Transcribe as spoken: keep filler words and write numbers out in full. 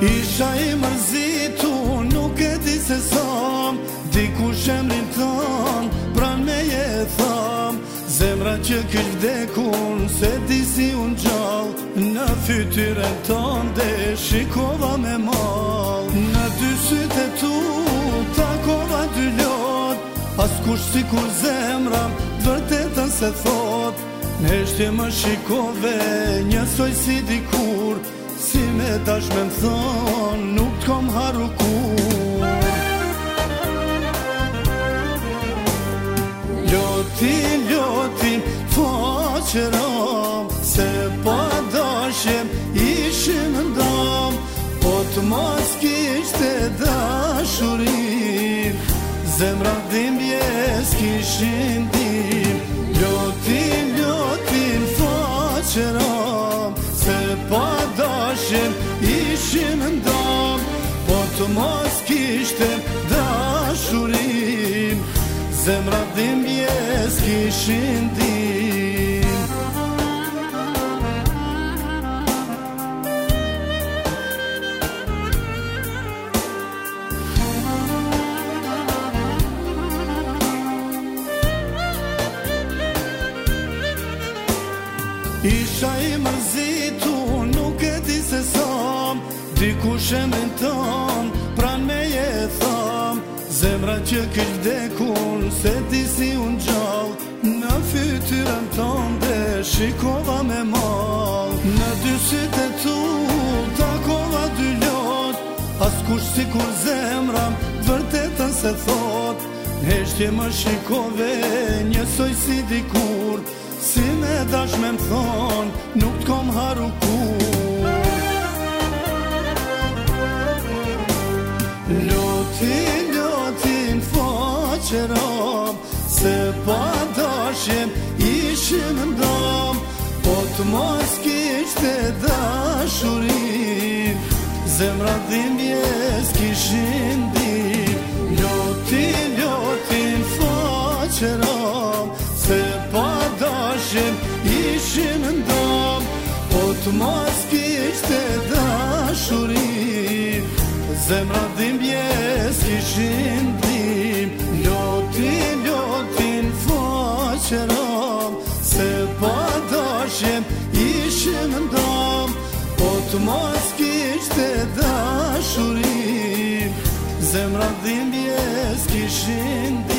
Isha I mërzitu, nuk e di se sam dikush emrin tan, pran me je tham. Zemra që kyll vdekun, se di si unë gjall, në fytyrën tënde shikova me mal. Në dy sytë e tu takova dy lot, askush si kur zemra vërtetën se thot. Në heshtje më shikove, njësoj si dikur, si me dash me më thon, nuk t'kom haru kur. Lotin, lotin, faqeram, se pa dashjem ishim ndam, po t'mos kishte dashurim, zemra dhimbjes kishin dim. Lotin, lotin, faqeram, se pa dashjem ishim ndam, po t'mos kishte dashurim, zemra dhimbjes kishin dim. Isha I mërzitu, nuk e di se sam dikush emrin tan, pran me je tham. Zemra që kyll vdekun, se di si unë gjall, në fytyrën tënde shikova me mal. Në dy sytë e tu takova dy lot, askush si kur zemra vërtetën se thot. Në heshtje më shikove, njësoj si dikur, si me dash me më thon, nuk t'kom haru kur. Lotin, lotin, faqeram, se pa dashjem ishim ndam, po t'mos kishte dashurim, zemra dhimbjes kishin dim. Lotin, lotin, faqeram, se pa dashjem ishim ndam, po t'mos kishte dashurim, zemra dhimbjes kishin dim. Lotin, lotin, faqeram, se pa dashjem ishim ndam, po t'mos kishte dashurim, zemra dhimbjes kishin dim.